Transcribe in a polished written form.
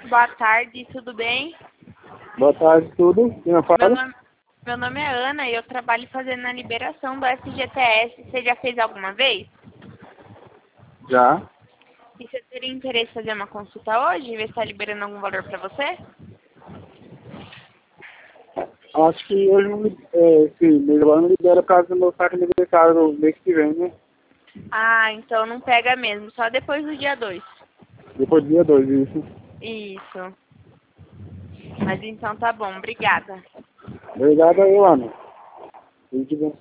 Boa tarde, tudo bem? Boa tarde, tudo. Quem Meu fala? nome, meu nome é Ana e eu trabalho fazendo a liberação do FGTS. Você já fez alguma vez? Já. E você teria interesse em fazer uma consulta hoje? Ver se está liberando algum valor para você? Acho que hoje não sim, mês agora não libera por causa do meu saque aniversário no mês que vem, né? Ah, então não pega mesmo, só depois do dia 2. Depois do dia 2, isso. Isso. Mas então tá bom, obrigada. Obrigado aí, Ana. Tudo de bom.